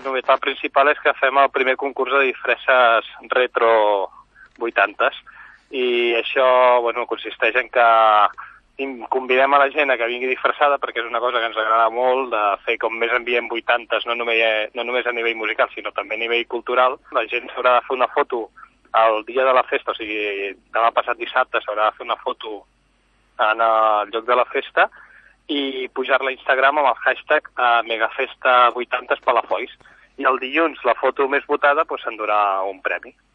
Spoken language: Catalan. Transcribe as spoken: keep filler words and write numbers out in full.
La novetat principal és que fem el primer concurs de disfresses retro vuitantes i això bueno, consisteix en que convidem a la gent a que vingui disfressada perquè és una cosa que ens agrada molt de fer com més ambient vuitantes, no només, no només a nivell musical sinó també a nivell cultural. La gent s'haurà de fer una foto el dia de la festa, o sigui, demà passat dissabte s'haurà de fer una foto en el lloc de la festa i pujar-la a Instagram amb el hashtag megafesta vuitanta palafolls. I el dilluns la foto més votada doncs, s'endurà un premi.